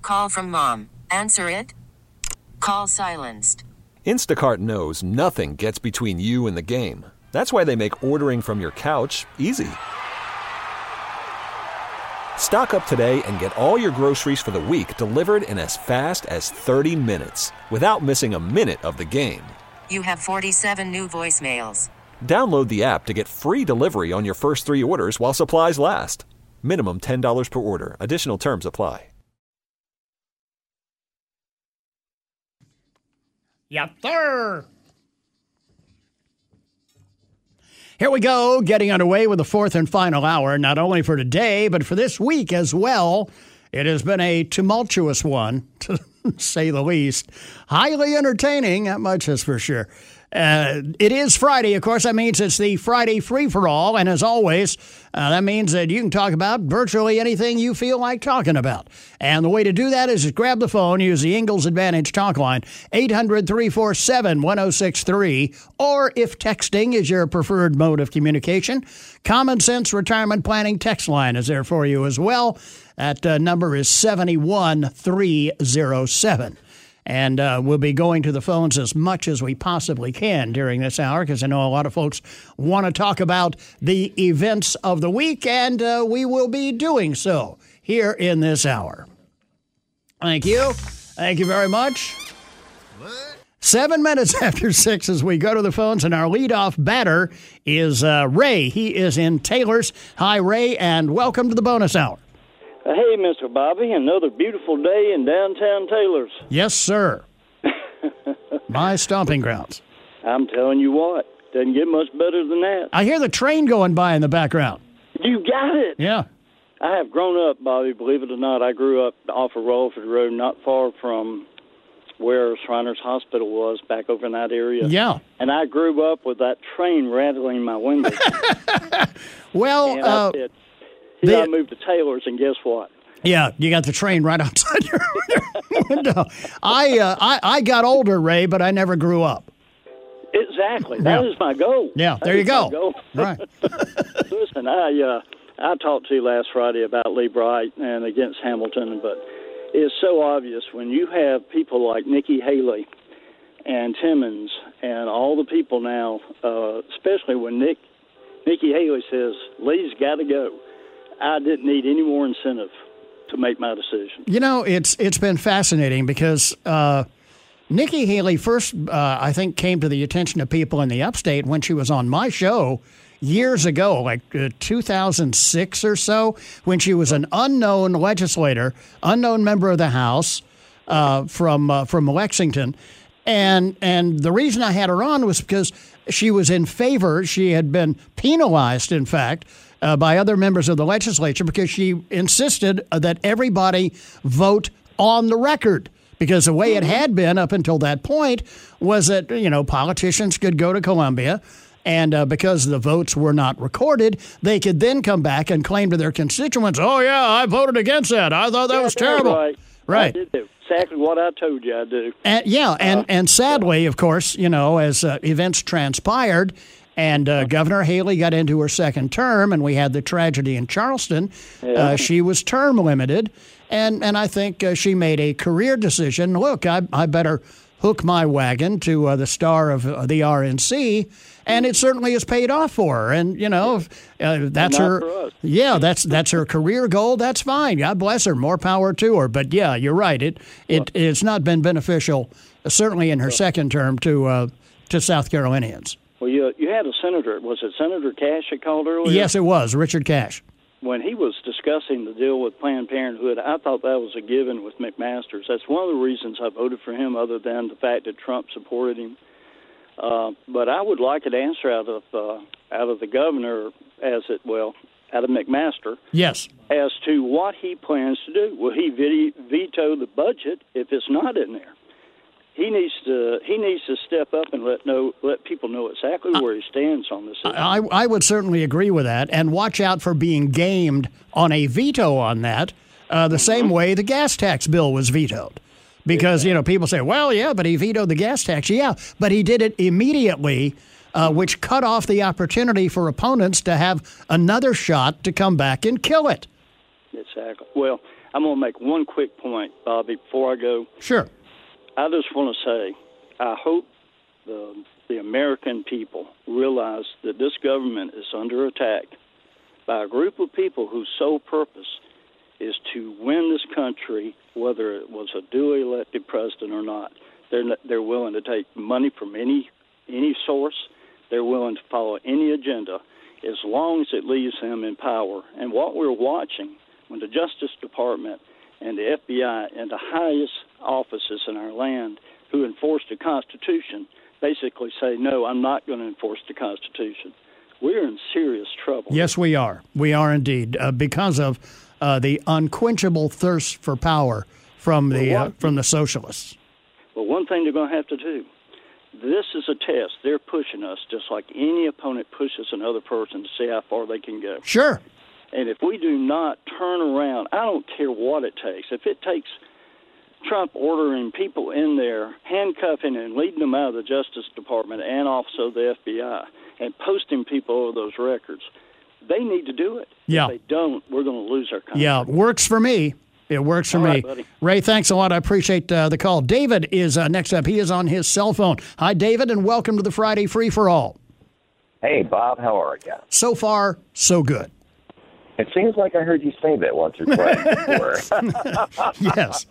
call from mom. Answer it. Call silenced. Instacart knows nothing gets between you and the game. That's why they make ordering from your couch easy. Stock up today and get all your groceries for the week delivered in as fast as 30 minutes without missing a minute of the game. You have 47 new voicemails. Download the app to get free delivery on your first 3 orders while supplies last. Minimum $10 per order. Additional terms apply. Yes, sir. Here we go, getting underway with the fourth and final hour, not only for today, but for this week as well. It has been a tumultuous one, to say the least. Highly entertaining, that much is for sure. It is Friday, of course. That means it's the Friday free-for-all, and as always, that means that you can talk about virtually anything you feel like talking about. And the way to do that is just grab the phone, use the Ingalls Advantage talk line, 800-347-1063, or if texting is your preferred mode of communication, Common Sense Retirement Planning text line is there for you as well. That number is 71307. And we'll be going to the phones as much as we possibly can during this hour because I know a lot of folks want to talk about the events of the week, and we will be doing so here in this hour. Thank you. Thank you very much. 7 minutes after 6 as we go to the phones, and our leadoff batter is Ray. He is in Taylor's. Hi, Ray, and welcome to the bonus hour. Hey, Mr. Bobby, another beautiful day in downtown Taylor's. Yes, sir. My stomping grounds. I'm telling you what, doesn't get much better than that. I hear the train going by in the background. You got it. Yeah. I have grown up, Bobby, believe it or not. I grew up off of Rutherford Road, not far from where Shriners Hospital was, back over in that area. Yeah. And I grew up with that train rattling my window. Well, and I said, I moved to Taylor's, and guess what? Yeah, you got the train right outside your window. I got older, Ray, but I never grew up. Exactly. That is my goal. Yeah, there you go. Right. Listen, I talked to you last Friday about Lee Bright and against Hamilton, but it's so obvious when you have people like Nikki Haley and Timmons and all the people now, especially when Nikki Haley says, Lee's got to go. I didn't need any more incentive to make my decision. You know, it's been fascinating because Nikki Haley first, I think, came to the attention of people in the upstate when she was on my show years ago, like 2006 or so, when she was an unknown legislator, unknown member of the House from Lexington. And the reason I had her on was because she was in favor. She had been penalized, in fact, by other members of the legislature because she insisted that everybody vote on the record. Because the way it had been up until that point was that, politicians could go to Columbia, and because the votes were not recorded, they could then come back and claim to their constituents, oh, yeah, I voted against that. I thought that was terrible. Right. I did exactly what I told you I'd do. And sadly, of course, as events transpired, and Governor Haley got into her second term, and we had the tragedy in Charleston. Yeah. She was term limited, and I think she made a career decision. Look, I better hook my wagon to the star of the RNC, and it certainly has paid off for her. And that's her. Yeah, that's her career goal. That's fine. God bless her. More power to her. But yeah, you're right. It's not been beneficial, certainly in her second term, to South Carolinians. Well, you had a senator. Was it Senator Cash that called earlier? Yes, it was, Richard Cash. When he was discussing the deal with Planned Parenthood, I thought that was a given with McMaster's. That's one of the reasons I voted for him, other than the fact that Trump supported him. But I would like an answer out of the governor, out of McMaster. Yes. As to what he plans to do. Will he veto the budget if it's not in there? He needs to step up and let people know exactly where he stands on this issue. I would certainly agree with that, and watch out for being gamed on a veto on that, the same way the gas tax bill was vetoed. Because, people say, well, yeah, but he vetoed the gas tax. Yeah, but he did it immediately, which cut off the opportunity for opponents to have another shot to come back and kill it. Exactly. Well, I'm going to make one quick point, Bobby, before I go. Sure. I just want to say I hope the American people realize that this government is under attack by a group of people whose sole purpose is to win this country, whether it was a duly elected president or not. They're willing to take money from any source. They're willing to follow any agenda as long as it leaves them in power. And what we're watching when the Justice Department and the FBI and the highest offices in our land who enforce the Constitution basically say, no, I'm not going to enforce the Constitution. We're in serious trouble. Yes, we are. We are indeed, because of the unquenchable thirst for power from the socialists. Well, one thing they're going to have to do, this is a test. They're pushing us just like any opponent pushes another person to see how far they can go. Sure. And if we do not turn around, I don't care what it takes. If it takes Trump ordering people in there, handcuffing and leading them out of the Justice Department and also the FBI, and posting people over those records, they need to do it. Yeah. If they don't, we're going to lose our country. Yeah, works for me. It works for All me. right, buddy. Ray, thanks a lot. I appreciate the call. David is next up. He is on his cell phone. Hi, David, and welcome to the Friday Free for All. Hey, Bob, how are you? So far, so good. It seems like I heard you say that once or twice before. Yes.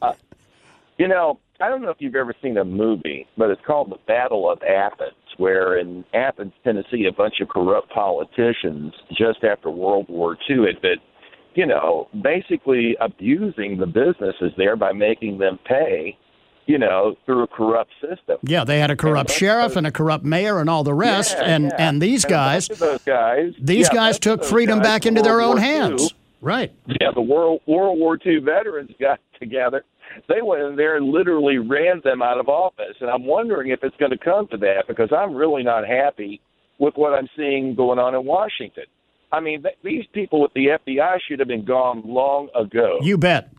You know, I don't know if you've ever seen a movie, but it's called The Battle of Athens, where in Athens, Tennessee, a bunch of corrupt politicians just after World War II had been, you know, basically abusing the businesses there by making them pay, you know, through a corrupt system. Yeah, they had a corrupt sheriff and a corrupt mayor and all the rest, and these guys, these guys took freedom back into their own hands. Right. Yeah, the World War II veterans got together. They went in there and literally ran them out of office. And I'm wondering if it's going to come to that, because I'm really not happy with what I'm seeing going on in Washington. I mean, these people with the FBI should have been gone long ago. You bet.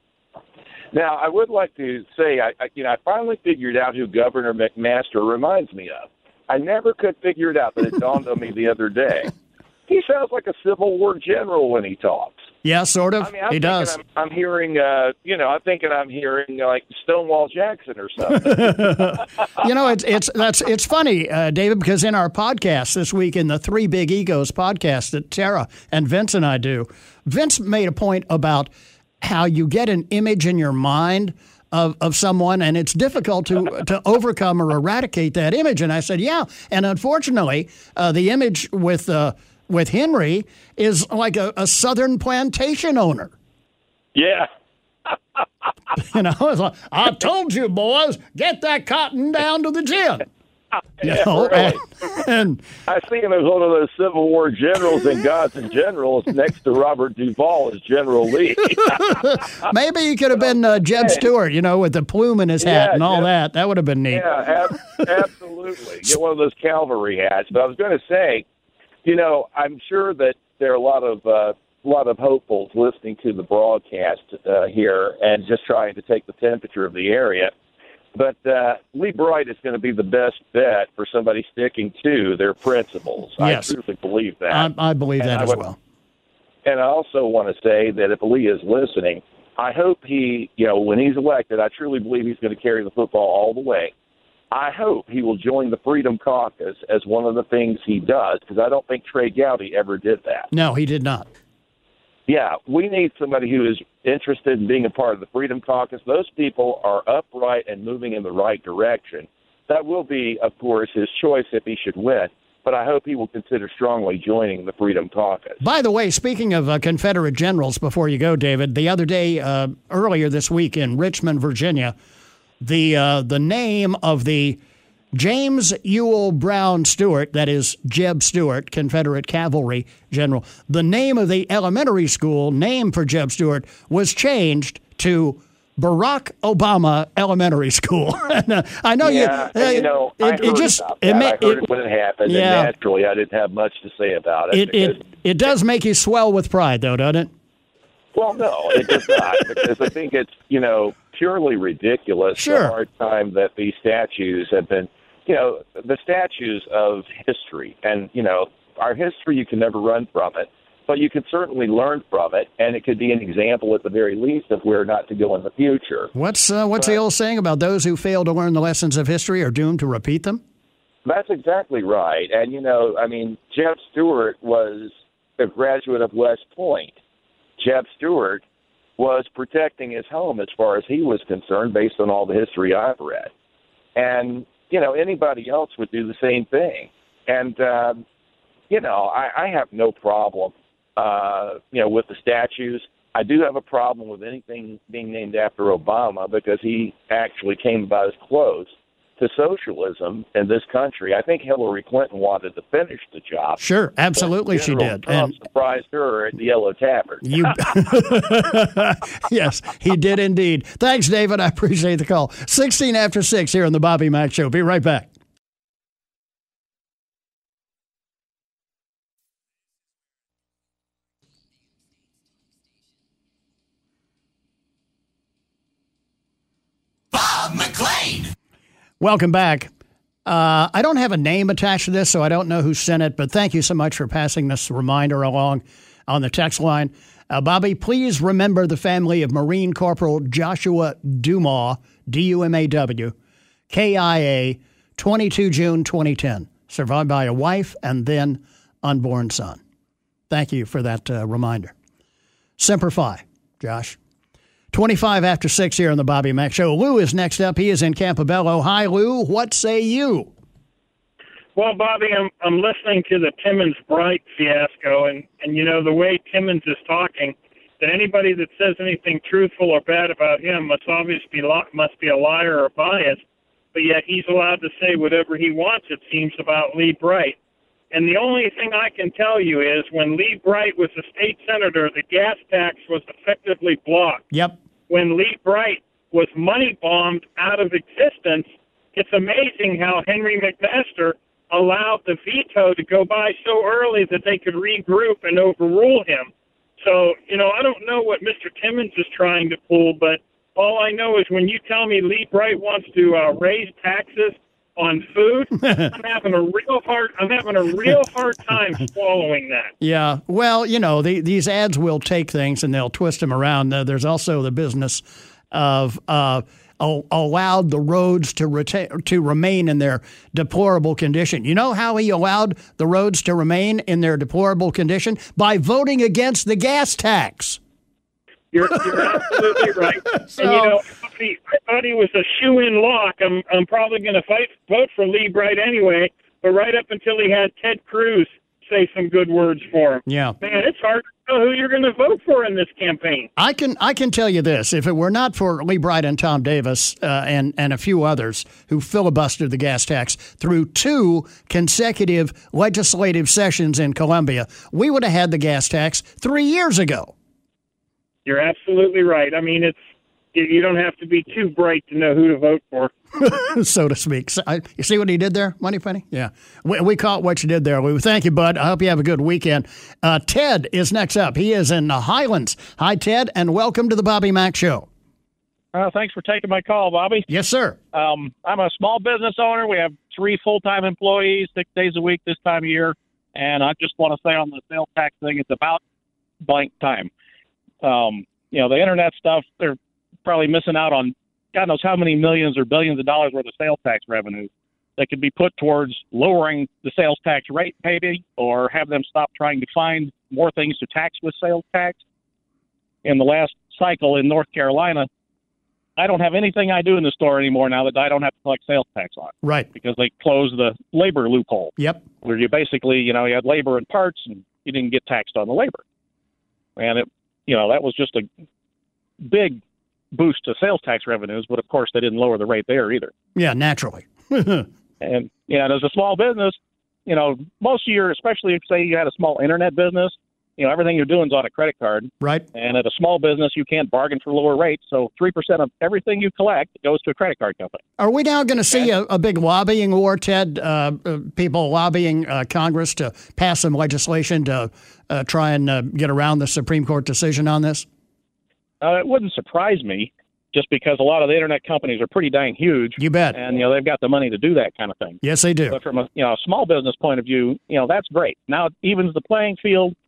Now, I would like to say, I finally figured out who Governor McMaster reminds me of. I never could figure it out, but it dawned on me the other day. He sounds like a Civil War general when he talks. Yeah, sort of. I mean, he does. I'm hearing, I'm thinking I'm hearing like Stonewall Jackson or something. You know, it's funny, David, because in our podcast this week, in the Three Big Egos podcast that Tara and Vince and I do, Vince made a point about how you get an image in your mind of someone, and it's difficult to overcome or eradicate that image. And I said, yeah, and unfortunately, the image with Henry is like a southern plantation owner. Yeah. You know, it's like, I told you, boys, get that cotton down to the gin. You know, really. and I see him as one of those Civil War generals in Gods and Generals next to Robert Duvall as General Lee. maybe he could have been Jeb Stewart, you know, with the plume in his hat and all that. That would have been neat. Yeah, absolutely. Get one of those cavalry hats. But I was going to say, you know, I'm sure that there are a lot of hopefuls listening to the broadcast here and just trying to take the temperature of the area. But Lee Bright is going to be the best bet for somebody sticking to their principles. Yes. I truly believe that. I believe that as well. And I also want to say that if Lee is listening, I hope he, you know, when he's elected, I truly believe he's going to carry the football all the way. I hope he will join the Freedom Caucus as one of the things he does, because I don't think Trey Gowdy ever did that. No, he did not. Yeah, we need somebody who is interested in being a part of the Freedom Caucus. Those people are upright and moving in the right direction. That will be, of course, his choice if he should win. But I hope he will consider strongly joining the Freedom Caucus. By the way, speaking of Confederate generals, before you go, David, the other day, earlier this week in Richmond, Virginia, the name of the James Ewell Brown Stewart, that is Jeb Stuart, Confederate cavalry general, the name of the elementary school named for Jeb Stuart was changed to Barack Obama Elementary School. I know I heard about that. I heard it when it happened, and naturally I didn't have much to say about it. It does make you swell with pride, though, doesn't it? Well, no, it does not, because I think it's, you know, purely ridiculous. Sure. The hard time that these statues have been, you know, the statues of history, and, you know, our history, you can never run from it. but you can certainly learn from it, and it could be an example at the very least of where not to go in the future. What's the old saying about those who fail to learn the lessons of history are doomed to repeat them? That's exactly right. And, Jeb Stuart was a graduate of West Point. Jeb Stuart was protecting his home as far as he was concerned based on all the history I've read. And, anybody else would do the same thing. And, I have no problem, with the statues. I do have a problem with anything being named after Obama because he actually came about as close to socialism in this country. I think Hillary Clinton wanted to finish the job. Sure, absolutely she did. Trump surprised her at the Yellow Tavern. Yes, he did indeed. Thanks, David. I appreciate the call. 16 after 6 here on the Bobby Mack Show. Be right back. Bob McLean. Welcome back. I don't have a name attached to this, so I don't know who sent it, but thank you so much for passing this reminder along on the text line. Bobby, please remember the family of Marine Corporal Joshua Dumaw, D-U-M-A-W, KIA, 22 June 2010, survived by a wife and then unborn son. Thank you for that reminder. Semper Fi, Josh. 25 after 6 here on the Bobby Mack Show. Lou is next up. He is in Campobello. Hi, Lou. What say you? Well, Bobby, I'm listening to the Timmons Bright fiasco, and the way Timmons is talking, that anybody that says anything truthful or bad about him must be a liar or biased, but yet he's allowed to say whatever he wants, it seems, about Lee Bright. And the only thing I can tell you is when Lee Bright was a state senator, the gas tax was effectively blocked. Yep. When Lee Bright was money bombed out of existence, it's amazing how Henry McMaster allowed the veto to go by so early that they could regroup and overrule him. So, I don't know what Mr. Timmons is trying to pull, but all I know is when you tell me Lee Bright wants to raise taxes on food, I'm having a real hard time swallowing that. Yeah, well, these ads will take things and they'll twist them around. There's also the business of allowed the roads to remain in their deplorable condition. You know how he allowed the roads to remain in their deplorable condition? By voting against the gas tax. You're absolutely right. So, and I thought he was a shoe-in lock. I'm probably going to vote for Lee Bright anyway, but right up until he had Ted Cruz say some good words for him. Yeah. Man, it's hard to know who you're going to vote for in this campaign. I can tell you this. If it were not for Lee Bright and Tom Davis and a few others who filibustered the gas tax through 2 consecutive legislative sessions in Columbia, we would have had the gas tax 3 years ago. You're absolutely right. I mean, you don't have to be too bright to know who to vote for. So to speak. So, you see what he did there, Moneypenny? Yeah. We caught what you did there, Lou. Thank you, bud. I hope you have a good weekend. Ted is next up. He is in the Highlands. Hi, Ted, and welcome to the Bobby Mack Show. Thanks for taking my call, Bobby. Yes, sir. I'm a small business owner. We have 3 full-time employees, 6 days a week this time of year. And I just want to say on the sales tax thing, it's about blank time. The internet stuff, they're probably missing out on God knows how many millions or billions of dollars worth of sales tax revenue that could be put towards lowering the sales tax rate, maybe, or have them stop trying to find more things to tax with sales tax. In the last cycle in North Carolina, I don't have anything I do in the store anymore now that I don't have to collect sales tax on. Right. Because they closed the labor loophole. Yep. Where you basically, you had labor and parts and you didn't get taxed on the labor. And that was just a big boost to sales tax revenues, but of course they didn't lower the rate there either. Yeah, naturally. And as a small business, most of your, especially if say you had a small internet business, everything you're doing is on a credit card. Right. And at a small business, you can't bargain for lower rates. So 3% of everything you collect goes to a credit card company. Are we now going to see a big lobbying war, Ted? People lobbying Congress to pass some legislation to try and get around the Supreme Court decision on this? It wouldn't surprise me, just because a lot of the internet companies are pretty dang huge. You bet. And, they've got the money to do that kind of thing. Yes, they do. But from a small business point of view, that's great. Now it evens the playing field.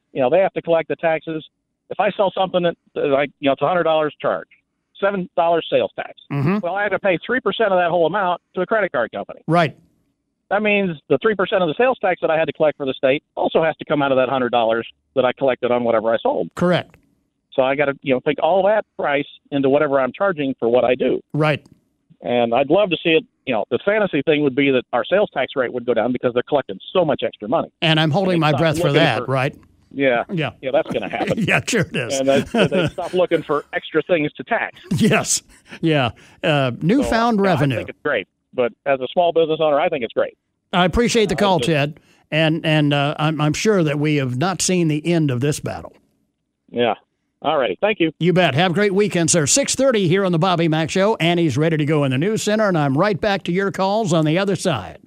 they have to collect the taxes. If I sell something that, it's $100 charge, $7 sales tax. Mm-hmm. Well, I have to pay 3% of that whole amount to a credit card company. Right. That means the 3% of the sales tax that I had to collect for the state also has to come out of that $100 that I collected on whatever I sold. Correct. So I got to, think all that price into whatever I'm charging for what I do. Right. And I'd love to see it. The fantasy thing would be that our sales tax rate would go down because they're collecting so much extra money. And I'm holding my breath for that, right? Yeah. Yeah. Yeah, that's going to happen. Yeah, sure it is. And they stop looking for extra things to tax. Yes. Yeah. Newfound revenue. I think it's great. But as a small business owner, I think it's great. I appreciate the call, Ted. And I'm sure that we have not seen the end of this battle. Yeah. All righty. Thank you. You bet. Have a great weekend, sir. 6:30 here on the Bobby Mack Show. Annie's ready to go in the news center, and I'm right back to your calls on the other side.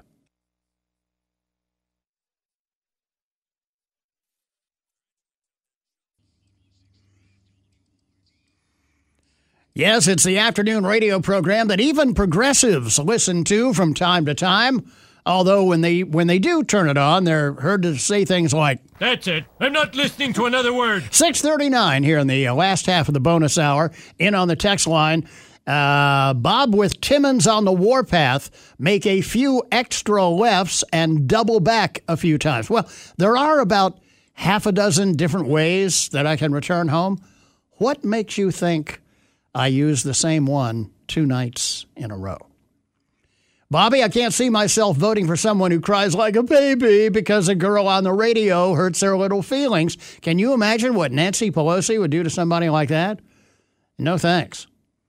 Yes, it's the afternoon radio program that even progressives listen to from time to time. Although when they do turn it on, they're heard to say things like, "That's it. I'm not listening to another word." 6:39 here in the last half of the bonus hour. In on the text line, Bob with Timmons on the warpath, make a few extra lefts and double back a few times. Well, there are about half a dozen different ways that I can return home. What makes you think I use the same one 2 nights in a row? Bobby, I can't see myself voting for someone who cries like a baby because a girl on the radio hurts their little feelings. Can you imagine what Nancy Pelosi would do to somebody like that? No thanks.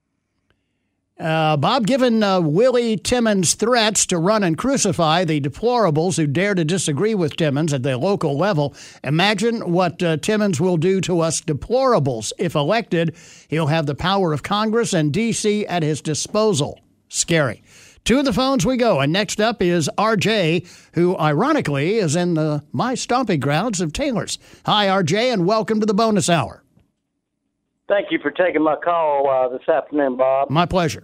Bob, given Willie Timmons' threats to run and crucify the deplorables who dare to disagree with Timmons at the local level, imagine what Timmons will do to us deplorables. If elected, he'll have the power of Congress and D.C. at his disposal. Scary. To the phones we go, and next up is R.J., who ironically is in my stomping grounds of Taylor's. Hi, R.J., and welcome to the bonus hour. Thank you for taking my call this afternoon, Bob. My pleasure.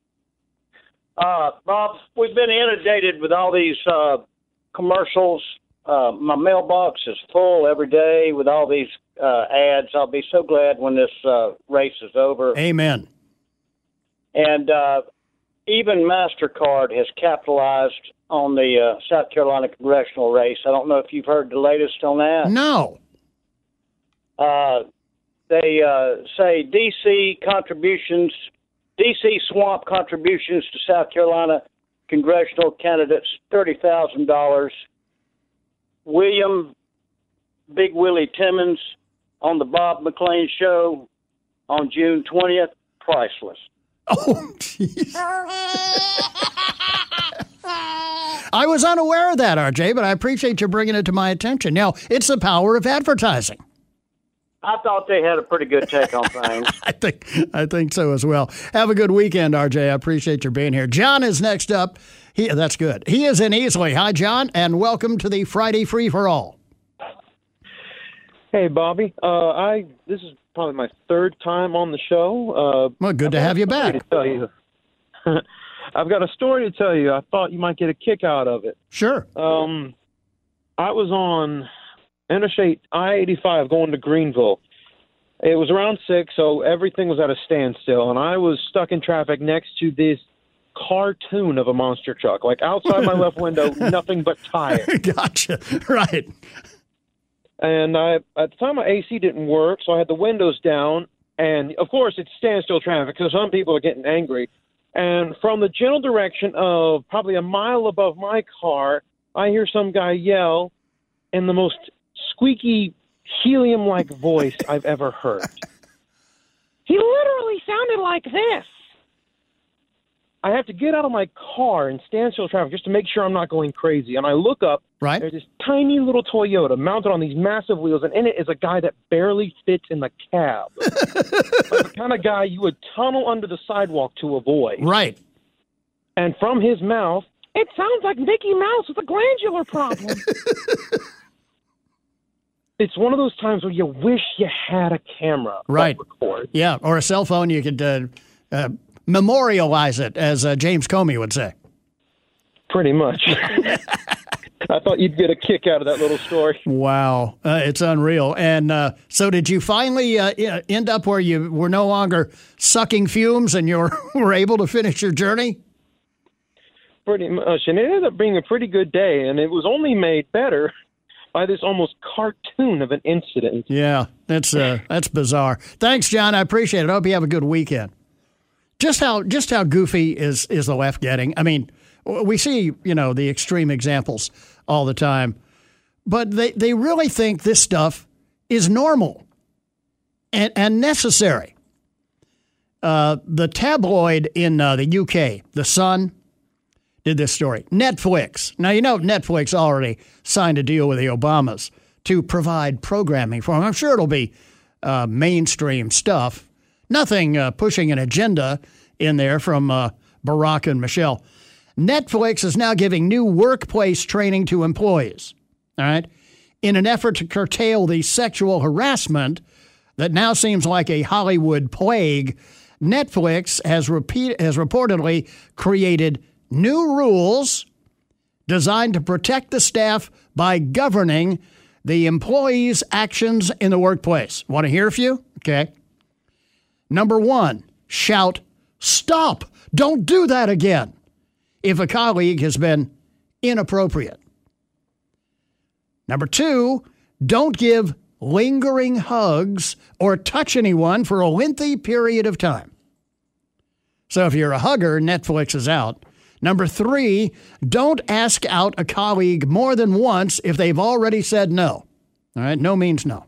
Bob, we've been inundated with all these commercials. My mailbox is full every day with all these ads. I'll be so glad when this race is over. Amen. And even MasterCard has capitalized on the South Carolina congressional race. I don't know if you've heard the latest on that. No. They say D.C. swamp contributions to South Carolina congressional candidates, $30,000. William Big Willie Timmons on the Bob McLean Show on June 20th, priceless. Oh, jeez. I was unaware of that, RJ, but I appreciate you bringing it to my attention. Now, it's the power of advertising. I thought they had a pretty good take on things. I think so as well. Have a good weekend, RJ. I appreciate your being here. John is next up. That's good. He is in Easley. Hi, John, and welcome to the Friday Free for All. Hey, Bobby. This is probably my third time on the show. Well, good to have you back. To tell you. I've got a story to tell you. I thought you might get a kick out of it. Sure. I was on Interstate I-85 going to Greenville. It was around 6, so everything was at a standstill, and I was stuck in traffic next to this cartoon of a monster truck. Like, outside my left window, nothing but tires. Gotcha. Right. And at the time, my AC didn't work, so I had the windows down. And, of course, it's standstill traffic, so some people are getting angry. And from the general direction of probably a mile above my car, I hear some guy yell in the most squeaky, helium-like voice I've ever heard. He literally sounded like this. I have to get out of my car in standstill traffic just to make sure I'm not going crazy. And I look up. Right. There's this tiny little Toyota mounted on these massive wheels, and in it is a guy that barely fits in the cab. Like the kind of guy you would tunnel under the sidewalk to avoid. Right. And from his mouth, it sounds like Mickey Mouse with a glandular problem. It's one of those times where you wish you had a camera. Right. That records. Yeah, or a cell phone. You could memorialize it, as James Comey would say. Pretty much. I thought you'd get a kick out of that little story. Wow. It's unreal. And so did you finally end up where you were no longer sucking fumes and you were able to finish your journey? Pretty much. And it ended up being a pretty good day, and it was only made better by this almost cartoon of an incident. Yeah, that's bizarre. Thanks, John. I appreciate it. I hope you have a good weekend. Just how goofy is the left getting? I mean, we see, the extreme examples all the time, but they really think this stuff is normal and necessary. The tabloid in the UK, The Sun, did this story. Netflix. Now, Netflix already signed a deal with the Obamas to provide programming for them. I'm sure it'll be mainstream stuff. Nothing pushing an agenda in there from Barack and Michelle. Netflix is now giving new workplace training to employees, all right, in an effort to curtail the sexual harassment that now seems like a Hollywood plague. Netflix has reportedly created new rules designed to protect the staff by governing the employees' actions in the workplace. Want to hear a few? Okay. Number 1, shout, "Stop! Don't do that again," if a colleague has been inappropriate. Number 2, don't give lingering hugs or touch anyone for a lengthy period of time. So if you're a hugger, Netflix is out. Number 3, don't ask out a colleague more than once if they've already said no. All right, no means no.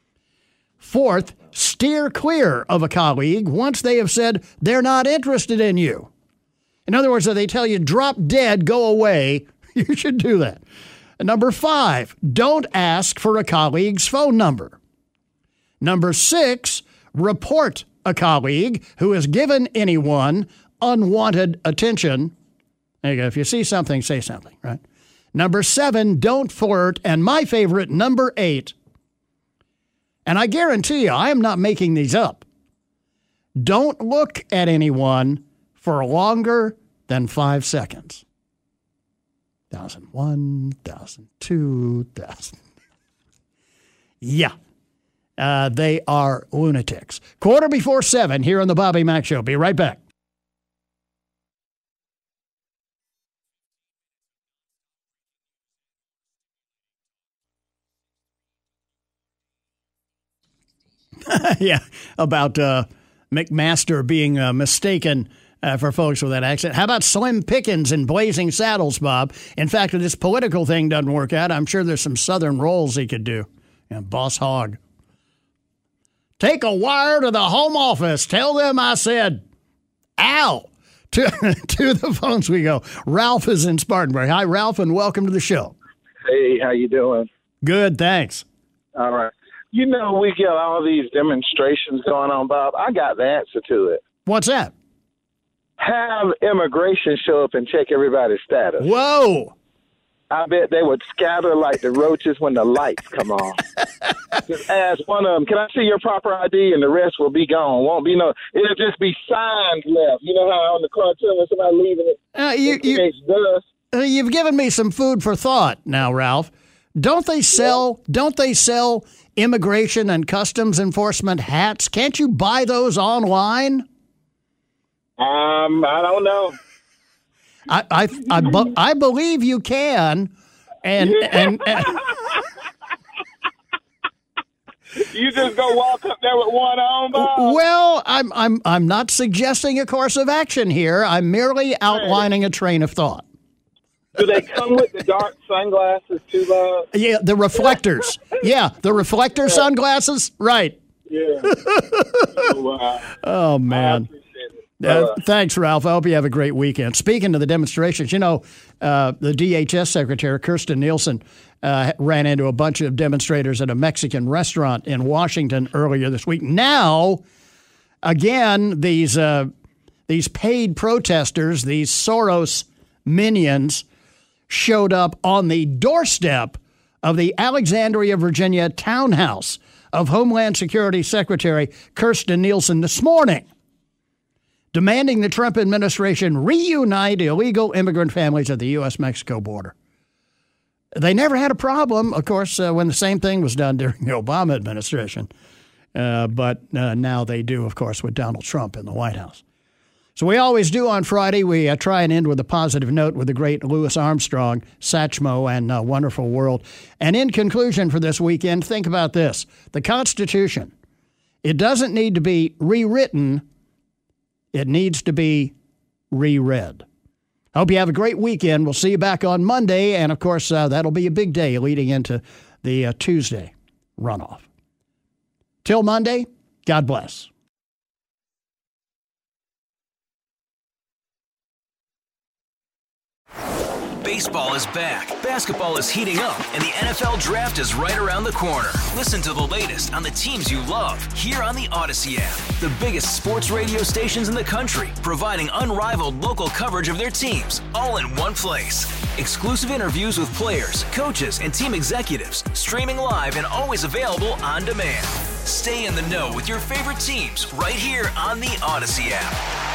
4th, steer clear of a colleague once they have said they're not interested in you. In other words, if they tell you drop dead, go away, you should do that. And number 5, don't ask for a colleague's phone number. Number 6, report a colleague who has given anyone unwanted attention. There you go. If you see something, say something, right? Number 7, don't flirt. And my favorite, number 8, and I guarantee you, I am not making these up. Don't look at anyone for longer than 5 seconds. 1,000, 1,000, 2,000. Yeah. They are lunatics. 7:15 here on the Bobby Mack Show. Be right back. Yeah, about McMaster being mistaken for folks with that accent. How about Slim Pickens in Blazing Saddles, Bob? In fact, if this political thing doesn't work out, I'm sure there's some Southern roles he could do. Boss Hogg. Take a wire to the home office. Tell them I said, ow. To the phones we go. Ralph is in Spartanburg. Hi, Ralph, and welcome to the show. Hey, how you doing? Good, thanks. All right. We get all these demonstrations going on, Bob. I got the answer to it. What's that? Have immigration show up and check everybody's status. Whoa. I bet they would scatter like the roaches when the lights come on. Just ask one of them, can I see your proper ID? And the rest will be gone. Won't be no, it'll just be signs left. You know how on the cartoon when somebody leaving it? You've given me some food for thought now, Ralph. Don't they sell immigration and customs enforcement hats? Can't you buy those online? I don't know. I believe you can, and you just go walk up there with one on, Bob? Well, I'm not suggesting a course of action here. I'm merely outlining a train of thought. Do they come with the dark sunglasses too, Bob? Yeah, the reflectors. Yeah, the reflector sunglasses. Right. Yeah. Wow. Oh man. Thanks, Ralph. I hope you have a great weekend. Speaking of the demonstrations, the DHS Secretary, Kirstjen Nielsen, ran into a bunch of demonstrators at a Mexican restaurant in Washington earlier this week. Now, again, these paid protesters, these Soros minions, showed up on the doorstep of the Alexandria, Virginia townhouse of Homeland Security Secretary Kirstjen Nielsen this morning, demanding the Trump administration reunite illegal immigrant families at the U.S.-Mexico border. They never had a problem, of course, when the same thing was done during the Obama administration. But now they do, of course, with Donald Trump in the White House. So we always do on Friday. We try and end with a positive note with the great Louis Armstrong, Satchmo, and Wonderful World. And in conclusion for this weekend, think about this. The Constitution, it doesn't need to be rewritten. It needs to be reread. Hope you have a great weekend. We'll see you back on Monday. And, of course, that'll be a big day leading into the Tuesday runoff. Till Monday, God bless. Baseball is back, basketball is heating up, and the NFL Draft is right around the corner. Listen to the latest on the teams you love here on the Odyssey app. The biggest sports radio stations in the country, providing unrivaled local coverage of their teams, all in one place. Exclusive interviews with players, coaches, and team executives, streaming live and always available on demand. Stay in the know with your favorite teams right here on the Odyssey app.